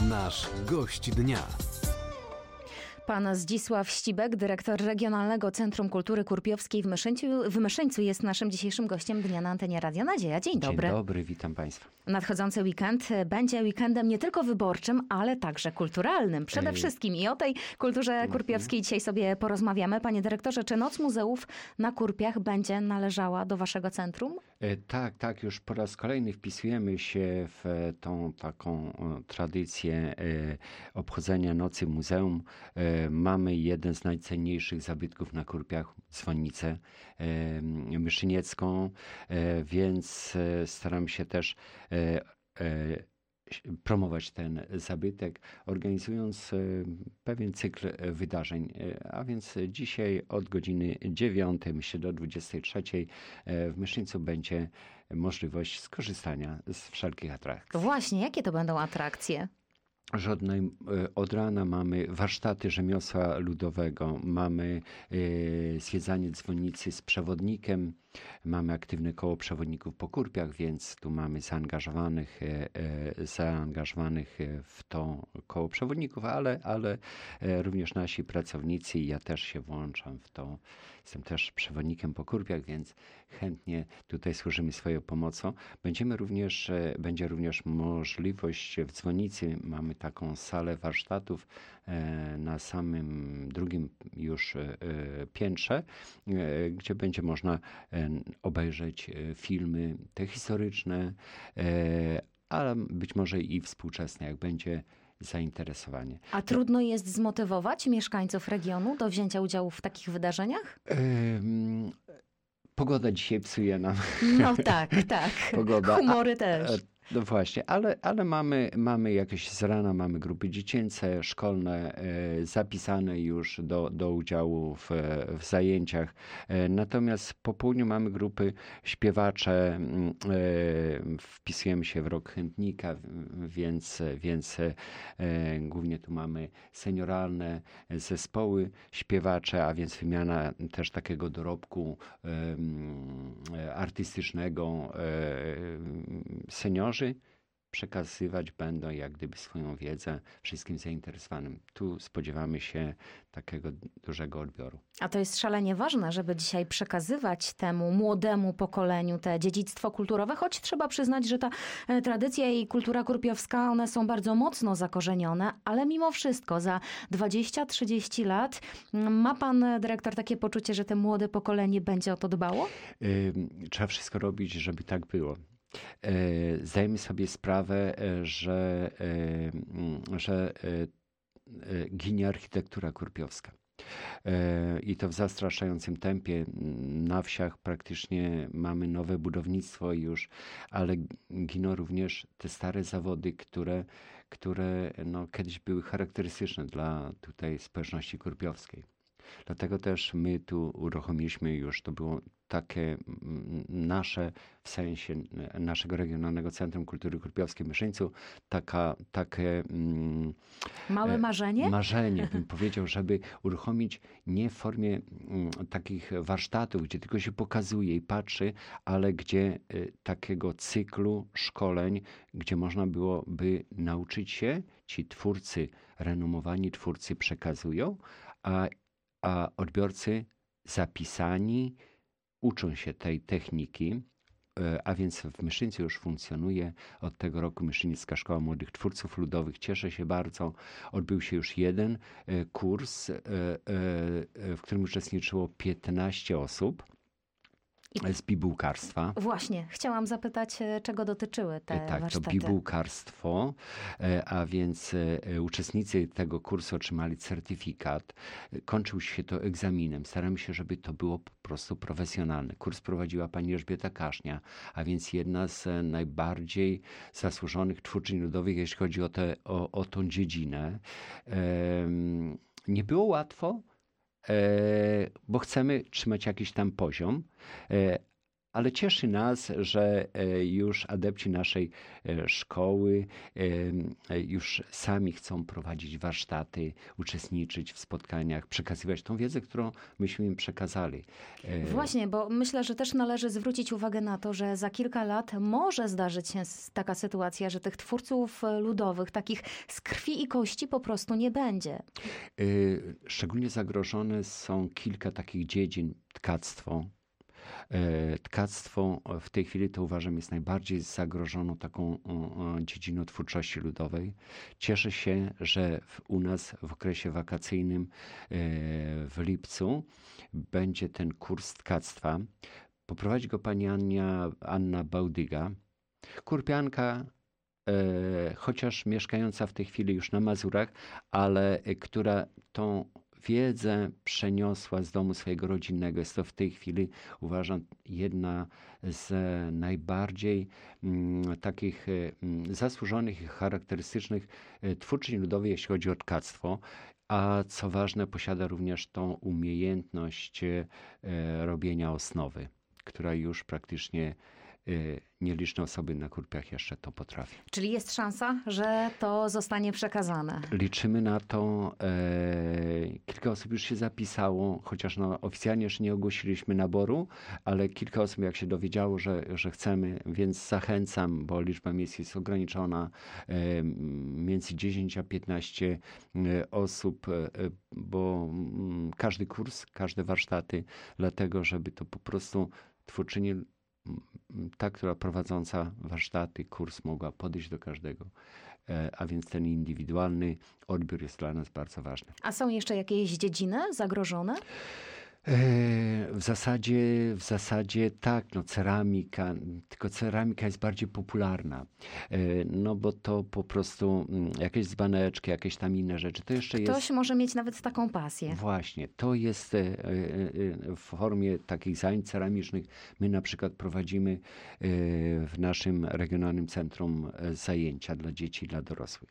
Nasz gość dnia. Pan Zdzisław Ścibek, dyrektor Regionalnego Centrum Kultury Kurpiowskiej w Myszyńcu, jest naszym dzisiejszym gościem dnia na antenie Radia Nadzieja. Dzień dobry. Dzień dobry, witam Państwa. Nadchodzący weekend będzie weekendem nie tylko wyborczym, ale także kulturalnym. Przede wszystkim i o tej kulturze kurpiowskiej dzisiaj sobie porozmawiamy. Panie dyrektorze, czy Noc Muzeów na Kurpiach będzie należała do waszego centrum? Tak. Już po raz kolejny wpisujemy się w tą taką tradycję obchodzenia Nocy Muzeum. Mamy jeden z najcenniejszych zabytków na Kurpiach, dzwonnicę myszyniecką, więc staram się też promować ten zabytek, organizując pewien cykl wydarzeń. A więc dzisiaj od godziny 9, myślę do 23 w Myszyńcu będzie możliwość skorzystania z wszelkich atrakcji. Właśnie, jakie to będą atrakcje? Żadnej. Od rana mamy warsztaty rzemiosła ludowego, mamy zwiedzanie dzwonnicy z przewodnikiem, mamy aktywne koło przewodników po Kurpiach, więc tu mamy zaangażowanych w to koło przewodników, ale również nasi pracownicy i ja też się włączam w to. Jestem też przewodnikiem po Kurpiach, więc chętnie tutaj służymy swoją pomocą. Będzie również możliwość w dzwonnicy, mamy taką salę warsztatów na samym drugim już piętrze, gdzie będzie można obejrzeć filmy te historyczne, ale być może i współczesne, jak będzie zainteresowanie. A trudno jest zmotywować mieszkańców regionu do wzięcia udziału w takich wydarzeniach? Pogoda dzisiaj psuje nam. No tak. Pogoda. Humory też. No właśnie, ale mamy jakieś z rana, mamy grupy dziecięce, szkolne, zapisane już do udziału w zajęciach. Natomiast po południu mamy grupy śpiewacze, wpisujemy się w rok chętnika, więc głównie tu mamy senioralne zespoły śpiewacze, a więc wymiana też takiego dorobku artystycznego. Seniorzy przekazywać będą jak gdyby swoją wiedzę wszystkim zainteresowanym. Tu spodziewamy się takiego dużego odbioru. A to jest szalenie ważne, żeby dzisiaj przekazywać temu młodemu pokoleniu te dziedzictwo kulturowe, choć trzeba przyznać, że ta tradycja i kultura kurpiowska, one są bardzo mocno zakorzenione, ale mimo wszystko za 20-30 lat ma pan dyrektor takie poczucie, że te młode pokolenie będzie o to dbało? Trzeba wszystko robić, żeby tak było. Zdajemy sobie sprawę, że ginie architektura kurpiowska. I to w zastraszającym tempie. Na wsiach praktycznie mamy nowe budownictwo już, ale giną również te stare zawody, które kiedyś były charakterystyczne dla tutaj społeczności kurpiowskiej. Dlatego też my tu uruchomiliśmy już, to było takie nasze, w sensie naszego Regionalnego Centrum Kultury Kurpiowskiej w Myszyńcu, takie małe marzenie? Marzenie, bym powiedział, żeby uruchomić nie w formie takich warsztatów, gdzie tylko się pokazuje i patrzy, ale gdzie takiego cyklu szkoleń, gdzie można byłoby nauczyć się, ci twórcy, renomowani twórcy przekazują, a odbiorcy zapisani uczą się tej techniki, a więc w Myszyńcu już funkcjonuje od tego roku Myszyńska Szkoła Młodych Twórców Ludowych. Cieszę się bardzo. Odbył się już jeden kurs, w którym uczestniczyło 15 osób z bibułkarstwa. Właśnie, chciałam zapytać, czego dotyczyły te warsztaty. To bibułkarstwo, a więc uczestnicy tego kursu otrzymali certyfikat. Kończył się to egzaminem. Staramy się, żeby to było po prostu profesjonalne. Kurs prowadziła pani Elżbieta Kasznia, a więc jedna z najbardziej zasłużonych twórczyń ludowych, jeśli chodzi o tą dziedzinę. Nie było łatwo, bo chcemy trzymać jakiś tam poziom, ale cieszy nas, że już adepci naszej szkoły już sami chcą prowadzić warsztaty, uczestniczyć w spotkaniach, przekazywać tą wiedzę, którą myśmy im przekazali. Właśnie, bo myślę, że też należy zwrócić uwagę na to, że za kilka lat może zdarzyć się taka sytuacja, że tych twórców ludowych, takich z krwi i kości po prostu nie będzie. Szczególnie zagrożone są kilka takich dziedzin. Tkactwo. Tkactwo w tej chwili to uważam jest najbardziej zagrożoną taką dziedziną twórczości ludowej. Cieszę się, że u nas w okresie wakacyjnym w lipcu będzie ten kurs tkactwa. Poprowadzi go pani Anna Bałdyga, kurpianka, chociaż mieszkająca w tej chwili już na Mazurach, ale która tą wiedzę przeniosła z domu swojego rodzinnego. Jest to w tej chwili, uważam, jedna z najbardziej takich zasłużonych i charakterystycznych twórczyń ludowych, jeśli chodzi o tkactwo. A co ważne, posiada również tą umiejętność robienia osnowy, która już praktycznie nieliczne osoby na Kurpiach jeszcze to potrafią. Czyli jest szansa, że to zostanie przekazane? Liczymy na to. Kilka osób już się zapisało, chociaż oficjalnie jeszcze nie ogłosiliśmy naboru, ale kilka osób jak się dowiedziało, że chcemy, więc zachęcam, bo liczba miejsc jest ograniczona, między 10 a 15 osób, bo każdy kurs, każde warsztaty, dlatego żeby to po prostu twórczyni ta, która prowadząca warsztaty, kurs mogła podejść do każdego, a więc ten indywidualny odbiór jest dla nas bardzo ważny. A są jeszcze jakieś dziedziny zagrożone? W zasadzie tak, ceramika, tylko ceramika jest bardziej popularna, bo to po prostu jakieś dzbaneczki, jakieś tam inne rzeczy, to jeszcze jest... Ktoś może mieć nawet taką pasję. Właśnie, to jest w formie takich zajęć ceramicznych. My na przykład prowadzimy w naszym regionalnym centrum zajęcia dla dzieci i dla dorosłych.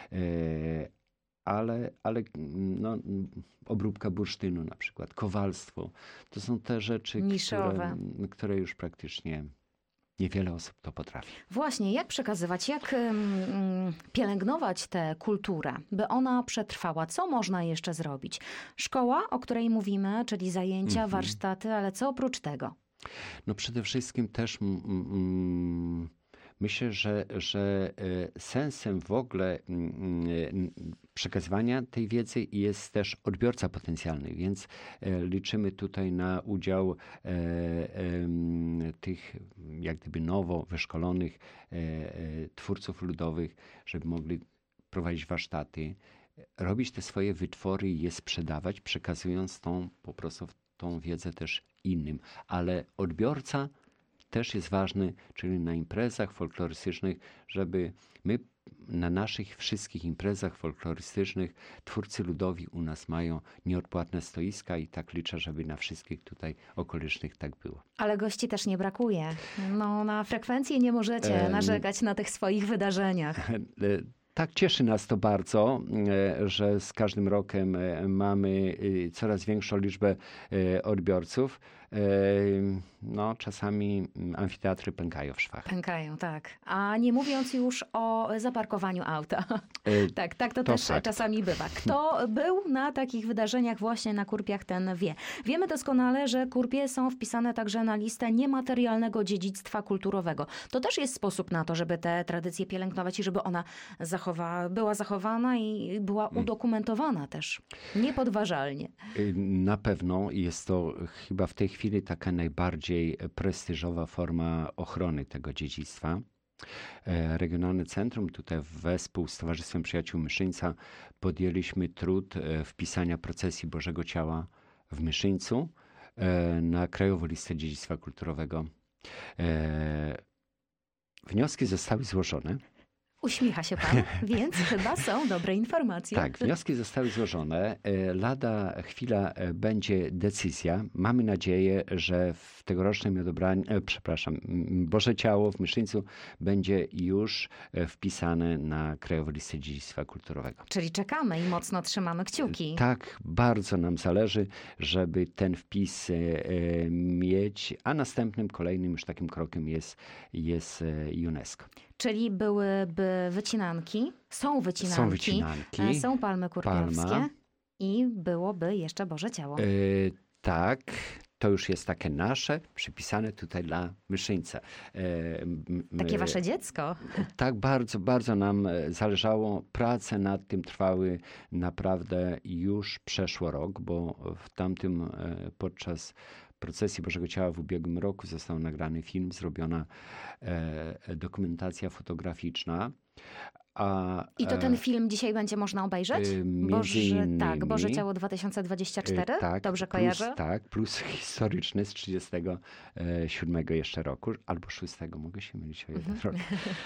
Ale obróbka bursztynu na przykład, kowalstwo, to są te rzeczy, które już praktycznie niewiele osób to potrafi. Właśnie, jak przekazywać, jak pielęgnować tę kulturę, by ona przetrwała? Co można jeszcze zrobić? Szkoła, o której mówimy, czyli zajęcia, warsztaty, ale co oprócz tego? Przede wszystkim też myślę, że sensem w ogóle przekazywania tej wiedzy jest też odbiorca potencjalny, więc liczymy tutaj na udział tych jak gdyby nowo wyszkolonych twórców ludowych, żeby mogli prowadzić warsztaty, robić te swoje wytwory i je sprzedawać, przekazując po prostu tą wiedzę też innym. Ale odbiorca też jest ważny, czyli na imprezach folklorystycznych, żeby my na naszych wszystkich imprezach folklorystycznych twórcy ludowi u nas mają nieodpłatne stoiska i tak liczę, żeby na wszystkich tutaj okolicznych tak było. Ale gości też nie brakuje. Na frekwencję nie możecie narzekać na tych swoich wydarzeniach. Tak, cieszy nas to bardzo, że z każdym rokiem mamy coraz większą liczbę odbiorców. Czasami amfiteatry pękają w szwach. Pękają, tak. A nie mówiąc już o zaparkowaniu auta. Tak, to też fakt. Czasami bywa. Kto był na takich wydarzeniach właśnie na Kurpiach, ten wie. Wiemy doskonale, że Kurpie są wpisane także na listę niematerialnego dziedzictwa kulturowego. To też jest sposób na to, żeby te tradycje pielęgnować i żeby ona była zachowana i była udokumentowana też. Niepodważalnie. Na pewno jest to chyba w tej chwili taka najbardziej prestiżowa forma ochrony tego dziedzictwa. Regionalne Centrum, tutaj wespół z Towarzystwem Przyjaciół Myszyńca podjęliśmy trud wpisania procesji Bożego Ciała w Myszyńcu na Krajową Listę Dziedzictwa Kulturowego. Wnioski zostały złożone. Uśmiecha się pan, więc chyba są dobre informacje. Tak, wnioski zostały złożone. Lada chwila będzie decyzja. Mamy nadzieję, że w tegorocznym Boże Ciało w Myszyńcu będzie już wpisane na Krajową Listę Dziedzictwa Kulturowego. Czyli czekamy i mocno trzymamy kciuki. Tak, bardzo nam zależy, żeby ten wpis mieć, a następnym, kolejnym już takim krokiem jest UNESCO. Czyli byłyby wycinanki, są wycinanki, są palmy kurpiowskie i byłoby jeszcze Boże Ciało. Tak, to już jest takie nasze, przypisane tutaj dla Myszyńca. Takie wasze dziecko. Tak, bardzo, bardzo nam zależało. Prace nad tym trwały naprawdę już przeszło rok, bo w tamtym podczas procesji Bożego Ciała w ubiegłym roku został nagrany film, zrobiona dokumentacja fotograficzna. I to ten film dzisiaj będzie można obejrzeć? Boże Ciało 2024? Tak, dobrze kojarzę? Tak, plus historyczny z 37 jeszcze roku, albo 6, mogę się mylić o jeden rok.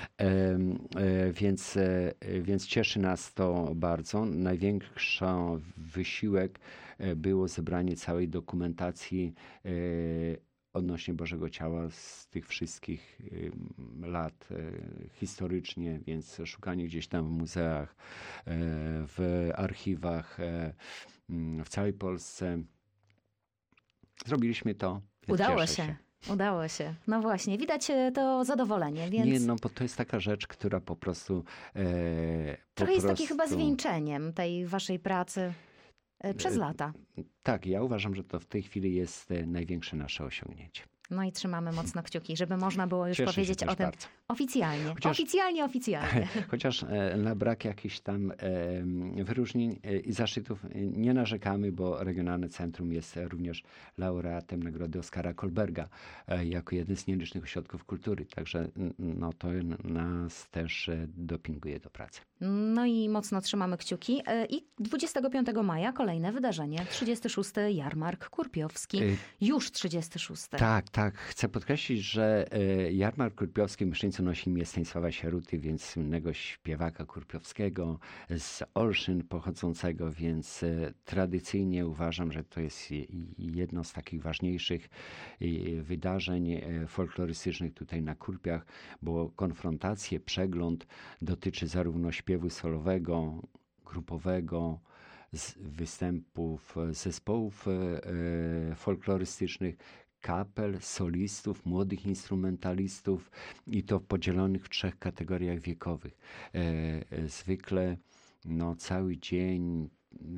Więc cieszy nas to bardzo. Największy wysiłek było zebranie całej dokumentacji odnośnie Bożego Ciała z tych wszystkich lat historycznie, więc szukanie gdzieś tam w muzeach, w archiwach, w całej Polsce. Zrobiliśmy to. Udało się. No właśnie, widać to zadowolenie. Więc... Nie, no bo to jest taka rzecz, która po prostu... Trochę jest takie chyba zwieńczeniem tej waszej pracy przez lata. Tak, ja uważam, że to w tej chwili jest największe nasze osiągnięcie. No i trzymamy mocno kciuki, żeby można było już powiedzieć o tym bardzo. Oficjalnie. Oficjalnie. Chociaż na brak jakichś tam wyróżnień i zaszczytów nie narzekamy, bo Regionalne Centrum jest również laureatem Nagrody Oskara Kolberga jako jeden z nielicznych ośrodków kultury. Także no, to nas też dopinguje do pracy. No i mocno trzymamy kciuki. I 25 maja kolejne wydarzenie. 36. Jarmark Kurpiowski. Już 36. Tak. Chcę podkreślić, że Jarmark Kurpiowski w Myszyńcu nosi imię Stanisława Sieruty, więc słynnego śpiewaka kurpiowskiego z Olszyn pochodzącego, więc tradycyjnie uważam, że to jest jedno z takich ważniejszych wydarzeń folklorystycznych tutaj na Kurpiach, bo konfrontacje, przegląd dotyczy zarówno śpiewu solowego, grupowego, występów zespołów folklorystycznych, kapel, solistów, młodych instrumentalistów i to podzielonych w 3 kategoriach wiekowych. Zwykle cały dzień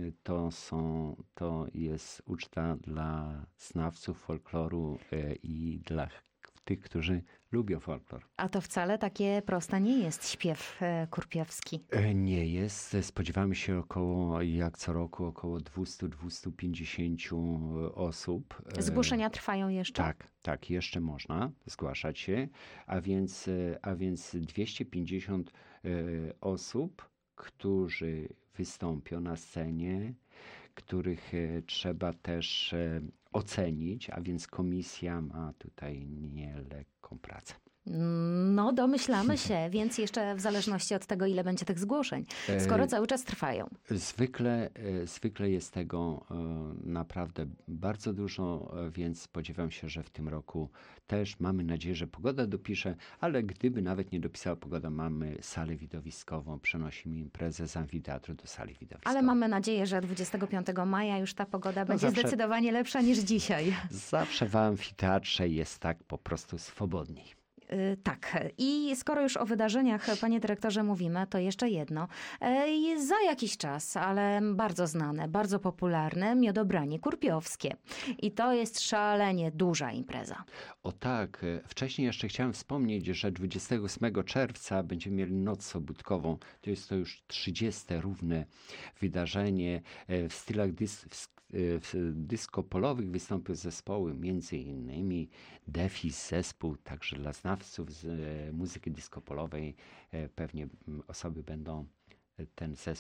to jest uczta dla znawców folkloru i dla tych, którzy lubią folklor. A to wcale takie proste nie jest śpiew kurpiowski. Nie jest. Spodziewamy się jak co roku, około 200-250 osób. Zgłoszenia trwają jeszcze? Tak, jeszcze można zgłaszać się, a więc 250 osób, którzy wystąpią na scenie, których trzeba też ocenić, a więc komisja ma tutaj nielekką pracę. No, domyślamy się, więc jeszcze w zależności od tego, ile będzie tych zgłoszeń, skoro cały czas trwają. Zwykle jest tego naprawdę bardzo dużo, więc spodziewam się, że w tym roku też mamy nadzieję, że pogoda dopisze, ale gdyby nawet nie dopisała pogoda, mamy salę widowiskową, przenosimy imprezę z amfiteatru do sali widowiskowej. Ale mamy nadzieję, że 25 maja już ta pogoda będzie zdecydowanie lepsza niż dzisiaj. Zawsze w amfiteatrze jest tak po prostu swobodniej. Tak. I skoro już o wydarzeniach, panie dyrektorze, mówimy, to jeszcze jedno. Za jakiś czas, ale bardzo znane, bardzo popularne Miodobranie Kurpiowskie. I to jest szalenie duża impreza. O tak. Wcześniej jeszcze chciałem wspomnieć, że 28 czerwca będziemy mieli Noc Sobótkową. To już 30. równe wydarzenie w stylach disco polowych wystąpią zespoły, między innymi Defis, zespół, także dla znawców z muzyki disco polowej pewnie osoby będą ten zespół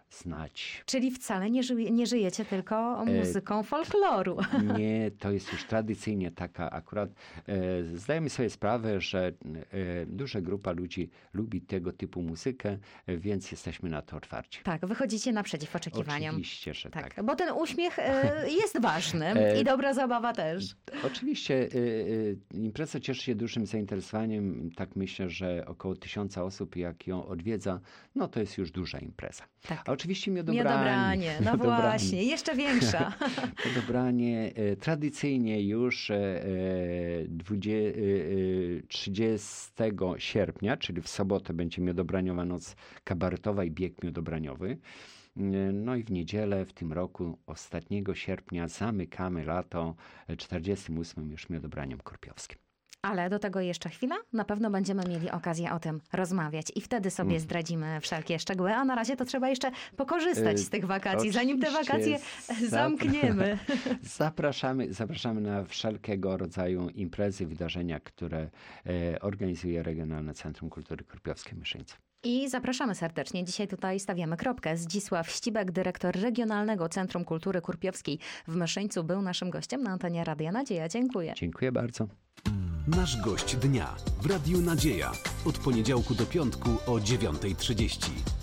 znać. Czyli wcale nie żyjecie tylko muzyką folkloru. Nie, to jest już tradycyjnie taka akurat. Zdajemy sobie sprawę, że duża grupa ludzi lubi tego typu muzykę, więc jesteśmy na to otwarci. Tak, wychodzicie naprzeciw oczekiwaniom. Oczywiście, że tak. Bo ten uśmiech jest ważny i dobra zabawa też. Oczywiście impreza cieszy się dużym zainteresowaniem. Tak myślę, że około 1000 osób, jak ją odwiedza, no to jest już duża impreza. Tak. A oczywiście miodobranie. No właśnie, jeszcze większa. Miodobranie tradycyjnie już 30 sierpnia, czyli w sobotę, będzie miodobraniowa noc kabaretowa i bieg miodobraniowy. No i w niedzielę w tym roku, ostatniego sierpnia, zamykamy lato 48. już miodobraniem kurpiowskim. Ale do tego jeszcze chwila. Na pewno będziemy mieli okazję o tym rozmawiać i wtedy sobie zdradzimy wszelkie szczegóły, a na razie to trzeba jeszcze pokorzystać z tych wakacji, zanim te wakacje zamkniemy. Zapraszamy na wszelkiego rodzaju imprezy, wydarzenia, które organizuje Regionalne Centrum Kultury Kurpiowskiej w Myszyńcu. I zapraszamy serdecznie. Dzisiaj tutaj stawiamy kropkę. Zdzisław Ścibek, dyrektor Regionalnego Centrum Kultury Kurpiowskiej w Myszyńcu, był naszym gościem na antenie Radia Nadzieja. Dziękuję. Dziękuję bardzo. Nasz gość dnia w Radiu Nadzieja. Od poniedziałku do piątku o 9:30.